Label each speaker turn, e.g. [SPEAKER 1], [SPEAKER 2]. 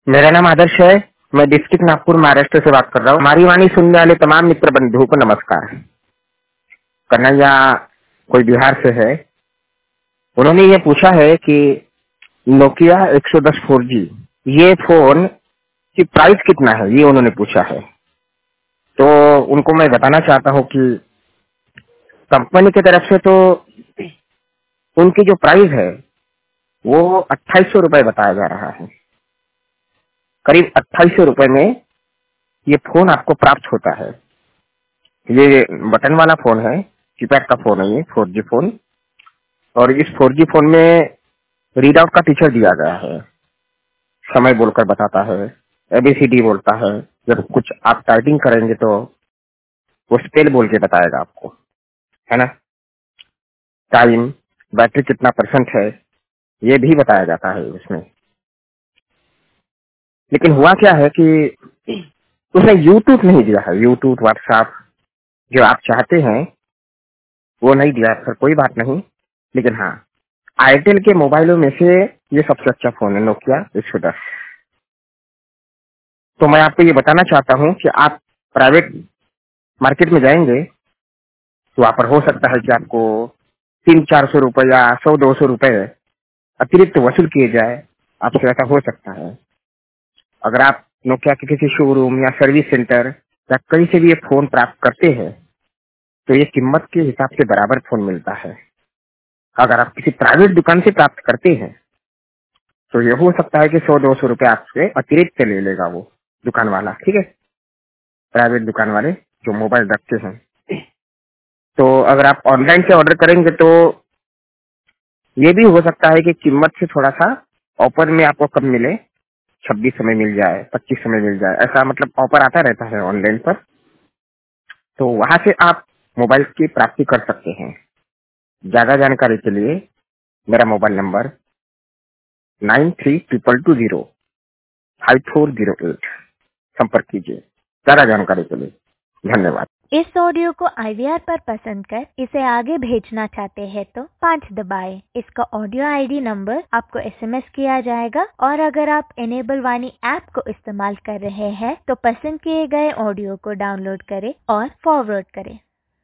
[SPEAKER 1] मेरा नाम आदर्श है। मैं डिस्ट्रिक्ट नागपुर महाराष्ट्र से बात कर रहा हूँ। हमारी वाणी सुनने वाले तमाम मित्र बंधुओं को नमस्कार। कन्हैया कोई बिहार से है। उन्होंने ये पूछा है कि नोकिया 110 4G ये फोन की प्राइस कितना है, ये उन्होंने पूछा है। तो उनको मैं बताना चाहता हूँ कि कंपनी की तरफ से तो उनकी जो प्राइस है वो 2800 रुपए बताया जा रहा है। करीब 2800 रुपए में ये फोन आपको प्राप्त होता है। ये बटन वाला फोन है, कीपैड का फोन है ये 4G फोन। और इस 4G फोन में रीड आउट का फीचर दिया गया है। समय बोलकर बताता है, ABCD बोलता है। जब कुछ आप टाइपिंग करेंगे तो वो स्पेल बोल के बताएगा आपको, है ना। टाइम, बैटरी कितना परसेंट है, ये भी बताया जाता है उसमें। लेकिन हुआ क्या है कि उसने यूट्यूब नहीं दिया है। यूट्यूब, व्हाट्सएप जो आप चाहते हैं वो नहीं दिया है। सर कोई बात नहीं, लेकिन हाँ, आईटेल के मोबाइलों में से ये सबसे अच्छा फोन है, नोकिया 110। तो मैं आपको ये बताना चाहता हूँ कि आप प्राइवेट मार्केट में जाएंगे तो वहाँ पर हो सकता है कि आपको 300-400 रुपए या 100-200 रुपए अतिरिक्त वसूल किए जाए। आपसे ऐसा हो सकता है। अगर आप नोकिया के किसी शोरूम या सर्विस सेंटर या कहीं से भी ये फोन प्राप्त करते हैं तो ये कीमत के हिसाब से बराबर फोन मिलता है। अगर आप किसी प्राइवेट दुकान से प्राप्त करते हैं तो ये हो सकता है कि 100-200 रुपए आपसे अतिरिक्त ले लेगा वो दुकान वाला, ठीक है, प्राइवेट दुकान वाले जो मोबाइल रखते हैं। तो अगर आप ऑनलाइन से ऑर्डर करेंगे तो ये भी हो सकता है कि कीमत से थोड़ा सा ऑफर में आपको कम मिले, 26 में मिल जाए, 25 में मिल जाए, ऐसा मतलब ऑफर आता रहता है ऑनलाइन पर। तो वहां से आप मोबाइल की प्राप्ति कर सकते हैं। ज्यादा जानकारी के लिए मेरा मोबाइल नंबर 9322205408 संपर्क कीजिए ज्यादा जानकारी के लिए। धन्यवाद।
[SPEAKER 2] इस ऑडियो को IVR पर पसंद कर इसे आगे भेजना चाहते हैं तो 5 दबाएं। इसका ऑडियो ID नंबर आपको SMS किया जाएगा। और अगर आप इनेबल वाणी ऐप को इस्तेमाल कर रहे हैं तो पसंद किए गए ऑडियो को डाउनलोड करें और फॉरवर्ड करें।